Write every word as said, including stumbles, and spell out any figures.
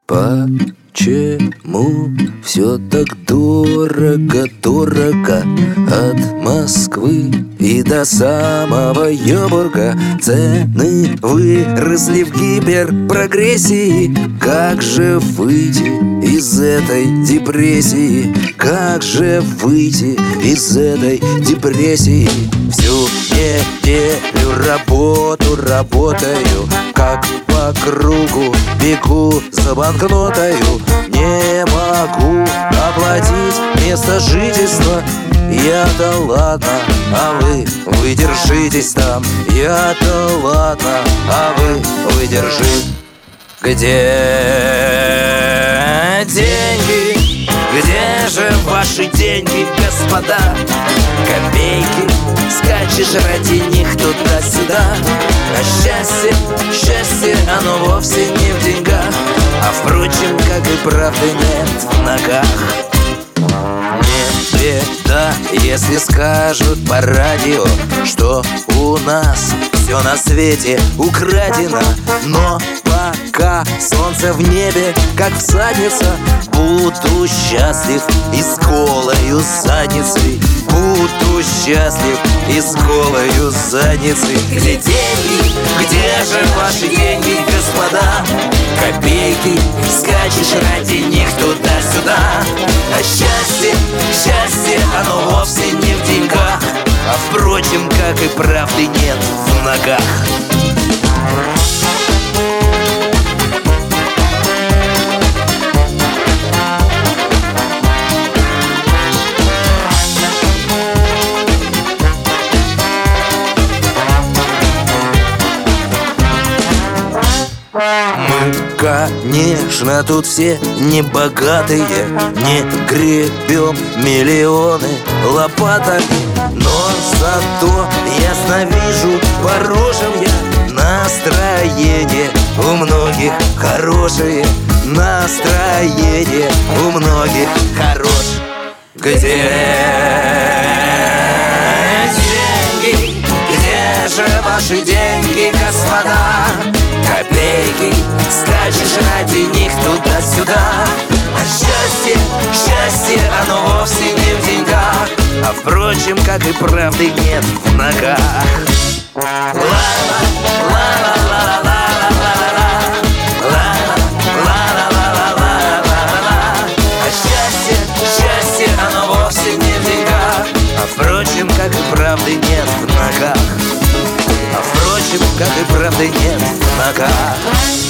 Почему все так дорого, дорого? От Москвы и до самого Йобурга цены выросли в гиперпрогрессии. Как же выйти из этой депрессии? Как же выйти из этой депрессии? Всю неделю работу работаю, как по кругу бегу за банкнотою. Не могу оплатить место жительства. Я-то ладно, а вы, вы держитесь там. Я-то ладно, а вы, вы держитесь. Где деньги? Где же ваши деньги, господа? Копейки, скачешь ради них туда-сюда. А счастье, счастье, оно вовсе не в деньгах, а впрочем, как и правды нет в ногах. Не беда, если скажут по радио, что у нас все на свете украдено. Но пока солнце в небе, как всадница, буду счастлив и с голою задницей. Буду счастлив и с голою задницей. Где деньги? Где же ваши деньги, господа? Копейки, скачешь ради них туда-сюда. А счастье, счастье, оно вовсе не в деньгах, а впрочем, как и правды нет в ногах. Мы, конечно, тут все не богатые, не гребем миллионы лопатами, но зато ясно вижу по рожам я настроение у многих хорошее. Настроение у многих хорошее. Где деньги? Где же ваши деньги, господа? Копейки, скачешь ради них туда-сюда. А счастье, счастье, оно вовсе не в деньгах, а впрочем, как и правды нет в ногах. А счастье, счастье, оно вовсе не в деньгах, а впрочем, как и правды нет в ногах. А впрочем, как и правды нет в ногах.